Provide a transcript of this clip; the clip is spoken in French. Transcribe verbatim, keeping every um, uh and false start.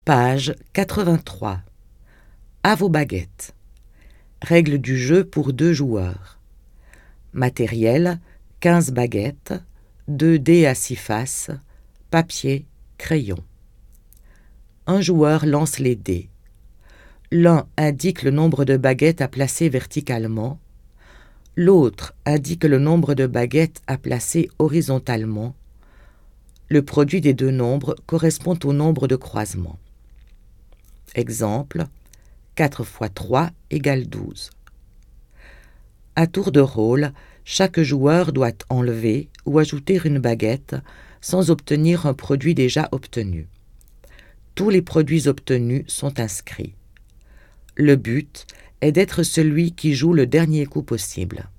Page quatre-vingt-trois. À vos baguettes. Règles du jeu pour deux joueurs. Matériel, quinze baguettes, deux dés à six faces, papier, crayon. Un joueur lance les dés. L'un indique le nombre de baguettes à placer verticalement, l'autre indique le nombre de baguettes à placer horizontalement. Le produit des deux nombres correspond au nombre de croisements. Exemple, quatre fois trois égale douze. À tour de rôle, chaque joueur doit enlever ou ajouter une baguette sans obtenir un produit déjà obtenu. Tous les produits obtenus sont inscrits. Le but est d'être celui qui joue le dernier coup possible.